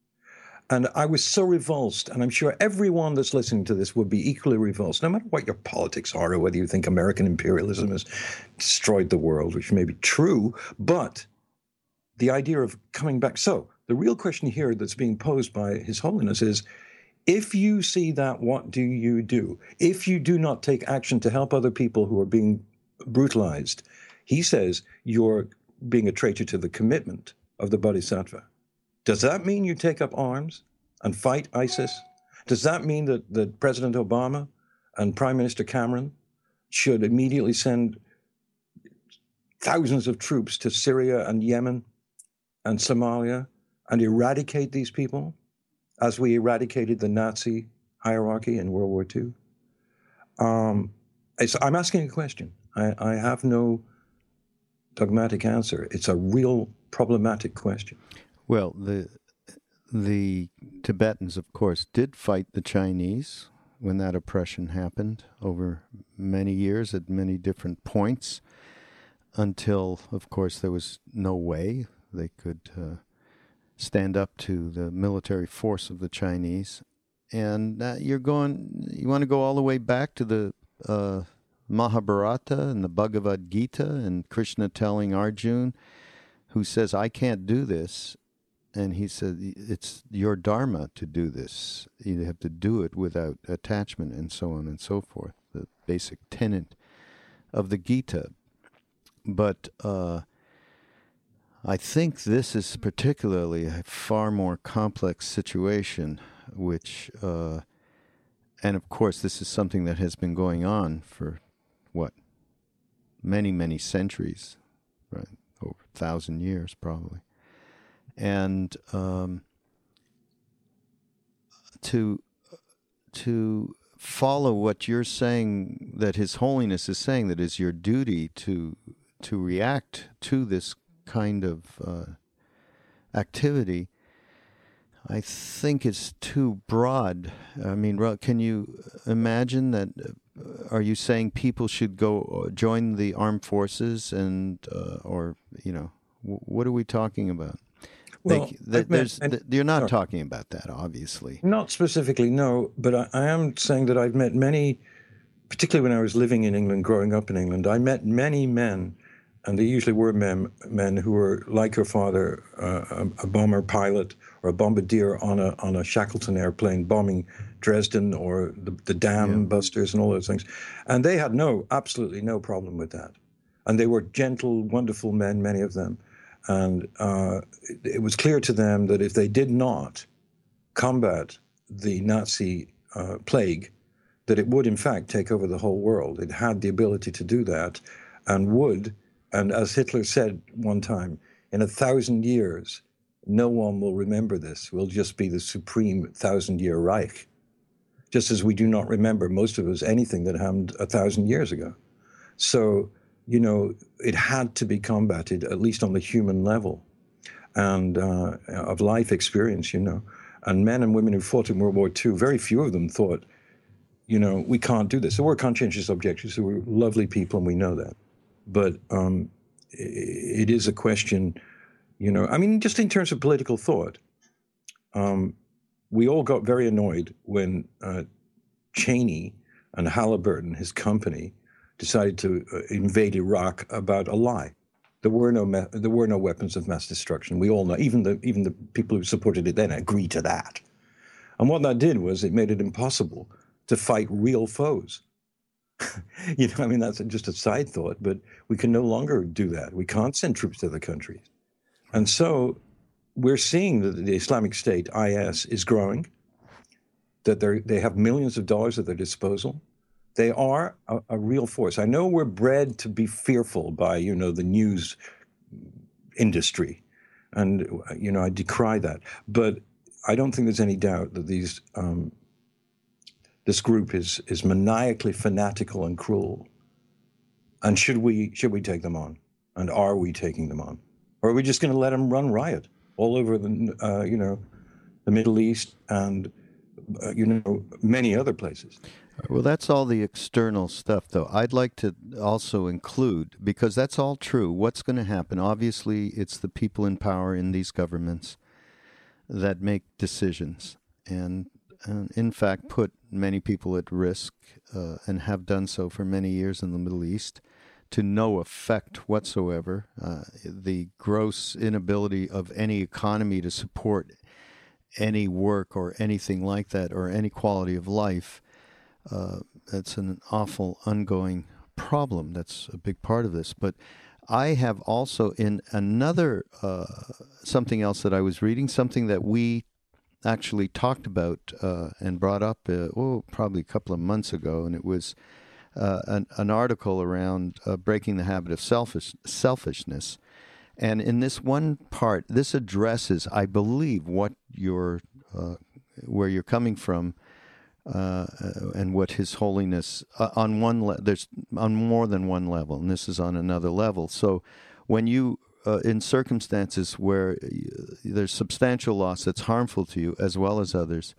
And I was so revulsed, and I'm sure everyone that's listening to this would be equally revulsed, no matter what your politics are or whether you think American imperialism has destroyed the world, which may be true, but the idea of coming back. So the real question here that's being posed by His Holiness is, if you see that, what do you do? If you do not take action to help other people who are being brutalized, he says you're being a traitor to the commitment of the Bodhisattva. Does that mean you take up arms and fight ISIS? Does that mean that, that President Obama and Prime Minister Cameron should immediately send thousands of troops to Syria and Yemen and Somalia and eradicate these people as we eradicated the Nazi hierarchy in World War Two? Um, it's, I'm asking a question. I, I have no dogmatic answer. It's a real problematic question. Well, the the Tibetans, of course, did fight the Chinese when that oppression happened over many years at many different points until, of course, there was no way they could uh, stand up to the military force of the Chinese. And uh, you're going, you want to go all the way back to the uh, Mahabharata and the Bhagavad Gita and Krishna telling Arjuna, who says, I can't do this. And he said, it's your dharma to do this. You have to do it without attachment and so on and so forth, the basic tenet of the Gita. But uh, I think this is particularly a far more complex situation, which, uh, and of course, this is something that has been going on for, what, many, many centuries, right? Over a thousand years, probably. And um, to to follow what you're saying, that His Holiness is saying, that is your duty to to react to this kind of uh, activity, I think it's too broad. I mean, can you imagine that? Uh, are you saying people should go join the armed forces, and uh, or you know, w- what are we talking about? Well, they, th- there's, met, th- you're not sorry. talking about that, obviously. Not specifically, no. But I, I am saying that I've met many, particularly when I was living in England, growing up in England, I met many men, and they usually were men, men who were like your father, uh, a, a bomber pilot or a bombardier on a on a Shackleton airplane bombing Dresden or the, the dam yeah. busters and all those things. And they had no, absolutely no problem with that. And they were gentle, wonderful men, many of them. And uh, it, it was clear to them that if they did not combat the Nazi uh, plague, that it would, in fact, take over the whole world. It had the ability to do that and would, and as Hitler said one time, in a thousand years, no one will remember this. We'll just be the supreme thousand-year Reich, just as we do not remember, most of us, anything that happened a thousand years ago. So, you know, it had to be combated, at least on the human level and uh, of life experience, you know. And men and women who fought in World War Two, very few of them thought, you know, we can't do this. There were conscientious objectors who were lovely people, and we know that. But um, it is a question, you know, I mean, just in terms of political thought, um, we all got very annoyed when uh, Cheney and Halliburton, his company, decided to uh, invade Iraq about a lie. There were no me- there were no weapons of mass destruction. We all know, even the even the people who supported it then agreed to that. And what that did was it made it impossible to fight real foes. You know, I mean, that's just a side thought, but we can no longer do that. We can't send troops to the countries. And so we're seeing that the Islamic State, I S, is growing, that they they have millions of dollars at their disposal. They are a, a real force. I know we're bred to be fearful by, you know, the news industry. And, you know, I decry that. But I don't think there's any doubt that these um, this group is is maniacally fanatical and cruel. And should we should we take them on? And are we taking them on? Or are we just going to let them run riot all over the uh, you know the Middle East and uh, you know many other places? Well, that's all the external stuff, though. I'd like to also include, because that's all true, what's going to happen. Obviously, it's the people in power in these governments that make decisions and, and in fact, put many people at risk uh, and have done so for many years in the Middle East to no effect whatsoever. Uh, the gross inability of any economy to support any work or anything like that or any quality of life. Uh, it's an awful ongoing problem. That's a big part of this. But I have also in another, uh, something else that I was reading, something that we actually talked about uh, and brought up, uh, oh, probably a couple of months ago, and it was uh, an, an article around uh, breaking the habit of selfish, selfishness. And in this one part, this addresses, I believe, what you're, uh, where you're coming from. Uh, and what His Holiness uh, on one le- there's on more than one level, and this is on another level. So, when you uh, in circumstances where there's substantial loss that's harmful to you as well as others,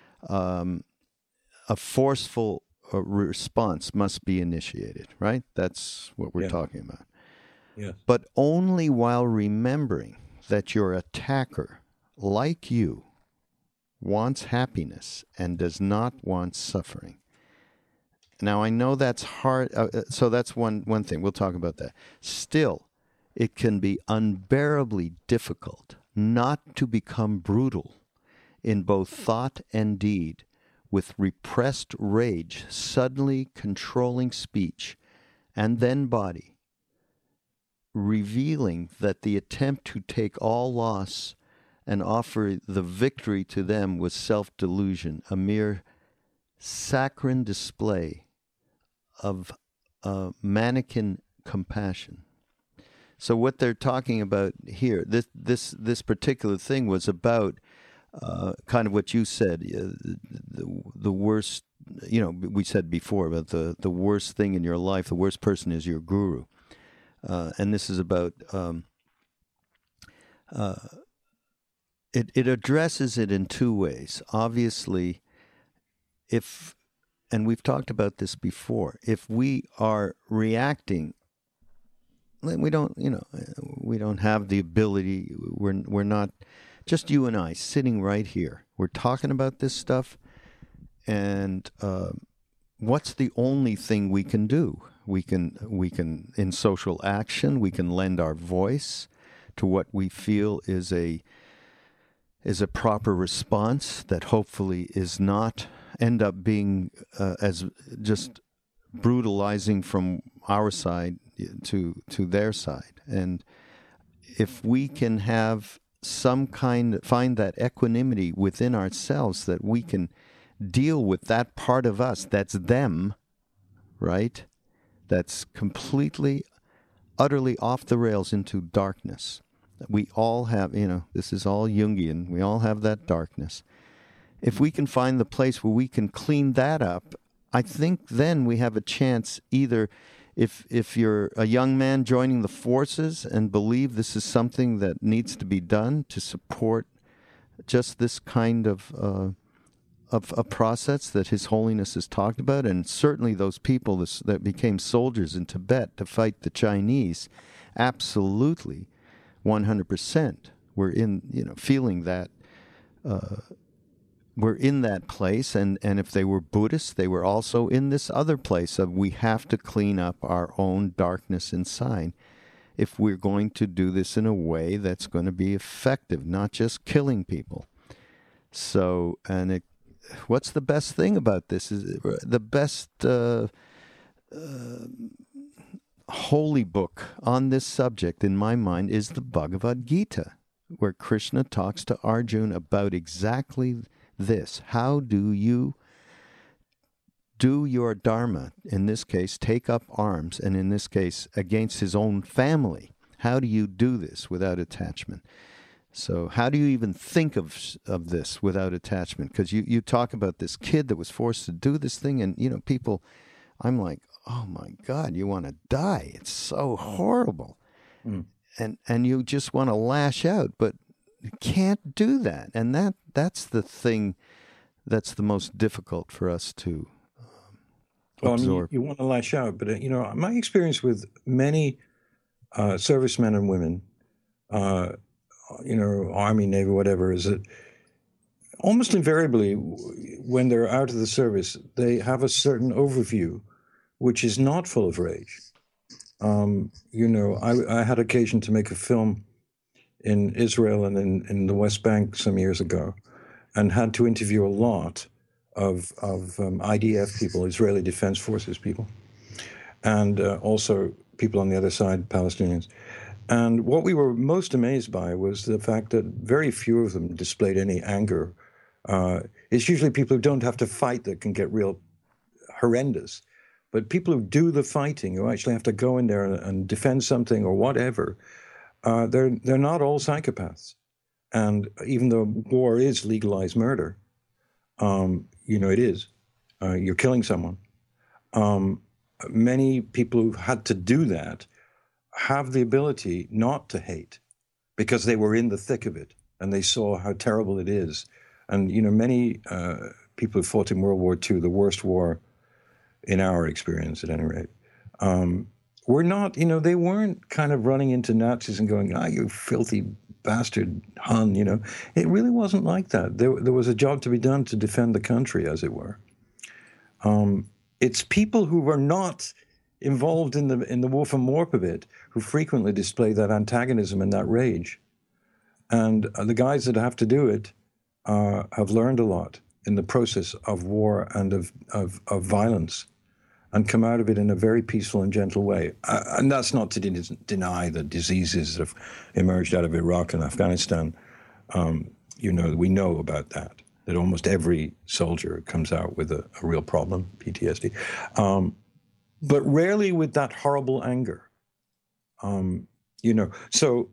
um, a forceful uh, response must be initiated. Right? That's what we're yeah. talking about. Yeah. But only while remembering that your attacker, like you, wants happiness and does not want suffering. Now, I know that's hard. Uh, so that's one, one thing. We'll talk about that. Still, it can be unbearably difficult not to become brutal in both thought and deed, with repressed rage suddenly controlling speech and then body, revealing that the attempt to take all loss and offer the victory to them was self-delusion, a mere saccharine display of uh, mannequin compassion. So what they're talking about here, this this this particular thing was about uh, kind of what you said, uh, the, the worst, you know, we said before about the, the worst thing in your life, the worst person is your guru. Uh, and this is about... Um, uh, It it addresses it in two ways. Obviously, if, and we've talked about this before, if we are reacting, we don't, you know, we don't have the ability, we're, we're not, just you and I sitting right here. We're talking about this stuff, and uh, what's the only thing we can do? We can, we can, in social action, we can lend our voice to what we feel is a is a proper response that hopefully is not end up being uh, as just brutalizing from our side to to their side. And if we can have some kind, find that equanimity within ourselves, that we can deal with that part of us that's them, right? That's completely, utterly off the rails into darkness. We all have, you know, this is all Jungian. We all have that darkness. If we can find the place where we can clean that up, I think then we have a chance either if if you're a young man joining the forces and believe this is something that needs to be done to support just this kind of uh, of a process that His Holiness has talked about, and certainly those people this, that became soldiers in Tibet to fight the Chinese, absolutely, one hundred percent. We're in, you know, feeling that. Uh, we're in that place, and, and if they were Buddhists, they were also in this other place of we have to clean up our own darkness inside if we're going to do this in a way that's going to be effective, not just killing people. So, and it, what's the best thing about this? Is the best uh, uh, holy book on this subject, in my mind, is the Bhagavad Gita, where Krishna talks to Arjuna about exactly this. How do you do your dharma, in this case, take up arms, and in this case, against his own family? How do you do this without attachment? So how do you even think of of this without attachment? Because you, you talk about this kid that was forced to do this thing, and, you know, people, I'm like, oh, my God, you want to die. It's so horrible. Mm. And and you just want to lash out, but you can't do that. And that that's the thing that's the most difficult for us to um, well, absorb. I mean, you, you want to lash out, but, uh, you know, my experience with many uh, servicemen and women, uh, you know, Army, Navy, whatever, is that almost invariably when they're out of the service, they have a certain overview which is not full of rage. Um, you know, I, I had occasion to make a film in Israel and in, in the West Bank some years ago, and had to interview a lot of, of um, I D F people, Israeli Defense Forces people, and uh, also people on the other side, Palestinians. And what we were most amazed by was the fact that very few of them displayed any anger. Uh, it's usually people who don't have to fight that can get real horrendous. But people who do the fighting, who actually have to go in there and, and defend something or whatever, uh, they're they're not all psychopaths. And even though war is legalized murder, um, you know, it is. Uh, you're killing someone. Um, many people who've had to do that have the ability not to hate because they were in the thick of it and they saw how terrible it is. And, you know, many uh, people who fought in World War Two, the worst war in our experience at any rate, um, were not, you know, they weren't kind of running into Nazis and going, ah, you filthy bastard Hun, you know. It really wasn't like that. There, there was a job to be done to defend the country, as it were. Um, it's people who were not involved in the in the war from warp a bit who frequently display that antagonism and that rage. And uh, the guys that have to do it uh, have learned a lot in the process of war and of, of, of violence, and come out of it in a very peaceful and gentle way. Uh, and that's not to de- deny the diseases that have emerged out of Iraq and Afghanistan. Um, you know, we know about that, that almost every soldier comes out with a, a real problem, P T S D, um, but rarely with that horrible anger. Um, you know, so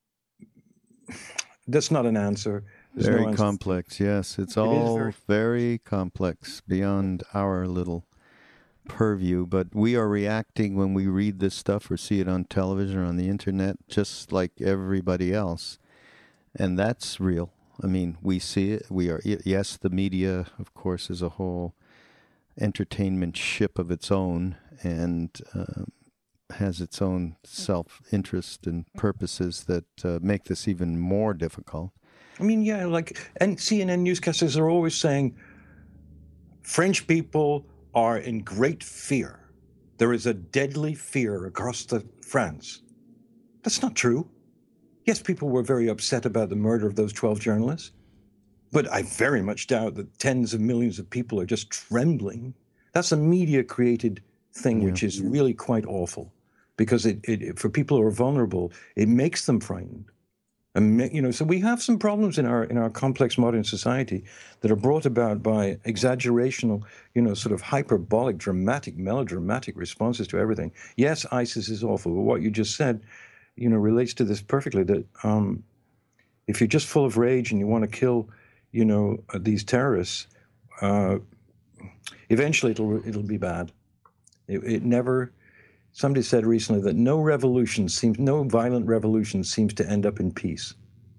that's not an answer. There's very no complex, yes. It's it all very, very complex beyond our little purview, but we are reacting when we read this stuff or see it on television or on the internet, just like everybody else. And that's real. I mean, we see it. We are, yes, the media, of course, is a whole entertainment ship of its own and uh, has its own self-interest and purposes that uh, make this even more difficult. I mean, yeah, like, and C N N newscasters are always saying, French people are in great fear. There is a deadly fear across the France. That's not true. Yes, people were very upset about the murder of those twelve journalists, but I very much doubt that tens of millions of people are just trembling. That's a media-created thing, yeah. which is really quite awful, because it, it, for people who are vulnerable, it makes them frightened. And, you know, so we have some problems in our in our complex modern society that are brought about by exaggerational, you know, sort of hyperbolic, dramatic, melodramatic responses to everything. Yes, ISIS is awful, but what you just said, you know, relates to this perfectly, that um, if you're just full of rage and you want to kill, you know, uh, these terrorists, uh, eventually it'll it'll be bad. It, it never... Somebody said recently that no revolution seems, no violent revolution seems to end up in peace.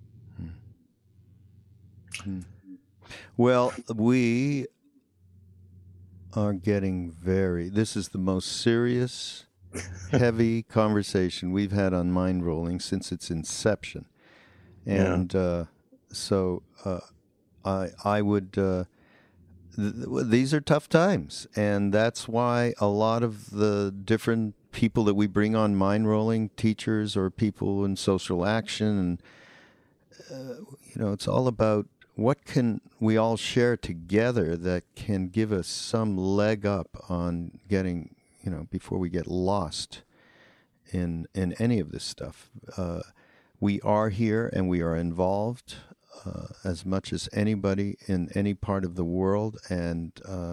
Hmm. Well, we are getting very, this is the most serious, heavy conversation we've had on Mind Rolling since its inception. And yeah. uh, so uh, I, I would... Uh, These are tough times, and that's why a lot of the different people that we bring on Mind Rolling, teachers or people in social action, and uh, you know, it's all about what can we all share together that can give us some leg up on getting, you know, before we get lost in in any of this stuff. Uh, we are here and we are involved. Uh, as much as anybody in any part of the world, and uh,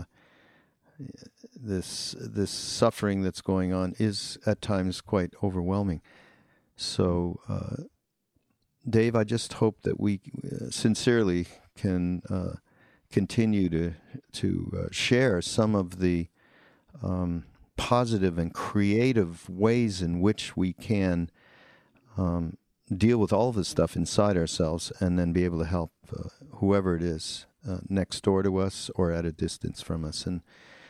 this this suffering that's going on is at times quite overwhelming. So uh, Dave, I just hope that we uh, sincerely can uh, continue to to uh, share some of the um, positive and creative ways in which we can um, deal with all of this stuff inside ourselves, and then be able to help uh, whoever it is uh, next door to us or at a distance from us. And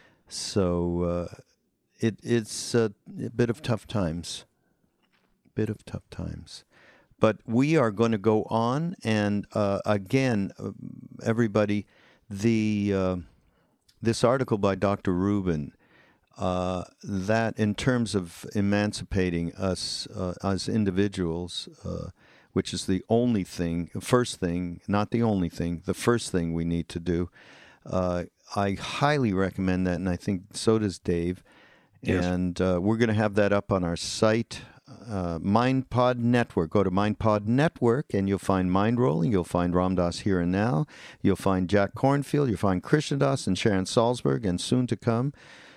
so uh, it it's a, a bit of tough times, bit of tough times. But we are going to go on, and uh, again, uh, everybody, the uh, this article by Doctor Rubin, uh, that in terms of emancipating us uh, as individuals, uh, which is the only thing, first thing, not the only thing, the first thing we need to do, uh, I highly recommend that, and I think so does Dave. Yes. And uh, we're going to have that up on our site. Uh, MindPod Network. Go to MindPod Network and you'll find Mind Rolling. You'll find Ram Dass Here and Now. You'll find Jack Cornfield. You'll find Krishna Das and Sharon Salzberg. And soon to come,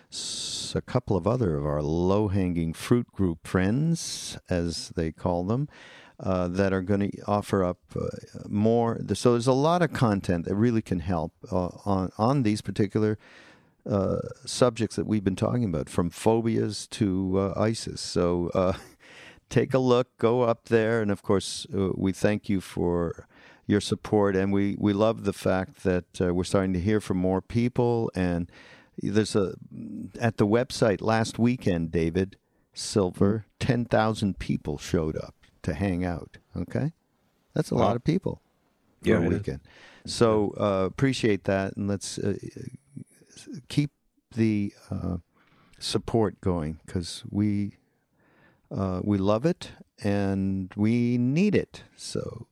s- a couple of other of our low-hanging fruit group friends, as they call them, uh, that are going to offer up uh, more. So there's a lot of content that really can help uh, on, on these particular uh, subjects that we've been talking about, from phobias to uh, ISIS. So uh, take a look, go up there, and of course, uh, we thank you for your support, and we, we love the fact that uh, we're starting to hear from more people. And there's a at the website last weekend, David Silver, ten thousand people showed up to hang out. Okay, that's a Wow. lot of people for Yeah, a it is. weekend. So uh, appreciate that, and let's uh, keep the uh, support going, because we. Uh, we love it, and we need it. So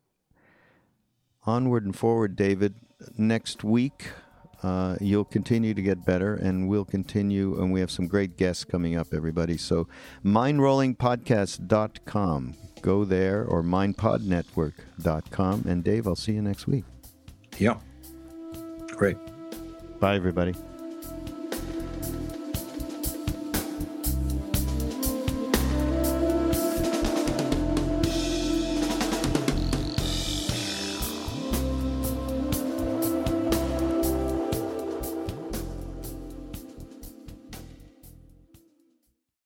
onward and forward, David. Next week, uh, you'll continue to get better, and we'll continue, and we have some great guests coming up, everybody. So mind rolling podcast dot com. Go there, or mind pod network dot com. And Dave, I'll see you next week. Yeah. Great. Bye, everybody.